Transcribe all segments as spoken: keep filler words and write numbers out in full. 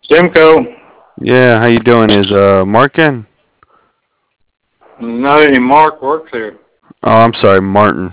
Simcoe, Yeah, how you doing? Is uh Mark in? not any Mark works here. Oh, I'm sorry, Martin.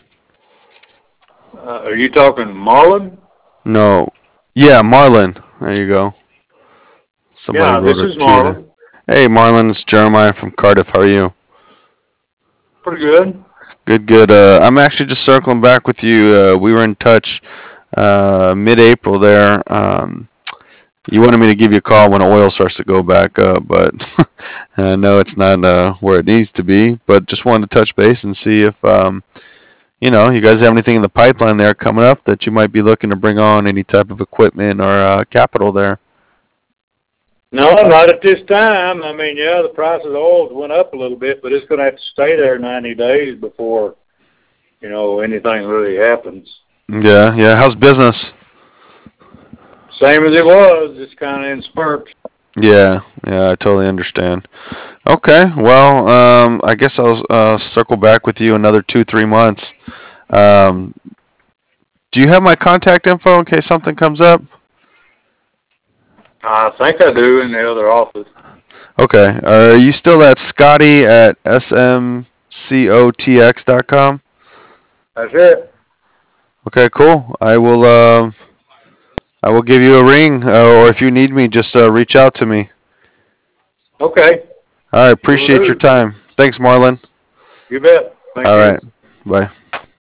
Uh, are you talking Marlon? No. Yeah, Marlon. There you go. Somebody Yeah, wrote this a is T there. Marlon. Hey, Marlon, it's Jeremiah from Cardiff. How are you? Pretty good. Good, good. Uh, I'm actually just circling back with you. Uh, we were in touch uh, mid-April there. Um, you wanted me to give you a call when oil starts to go back up, but I know it's not uh, where it needs to be. But just wanted to touch base and see if um, you know, you guys have anything in the pipeline there coming up that you might be looking to bring on any type of equipment or uh, capital there. No, not at this time. I mean, yeah, the price of the oil went up a little bit, but it's going to have to stay there ninety days before, you know, anything really happens. Yeah, yeah. How's business? Same as it was, just kind of in spurts. Yeah, yeah. I totally understand. Okay, well, um, I guess I'll uh, circle back with you another two, three months. Um, do you have my contact info in case something comes up? I think I do in the other office. Okay. Are you still at Scotty at s m c o t x dot com? That's it. Okay, cool. I will. Uh, I will give you a ring, uh, or if you need me, just uh, reach out to me. Okay. All right. Will Appreciate your do. time. Thanks, Marlon. You bet. Thank All you. right. Bye.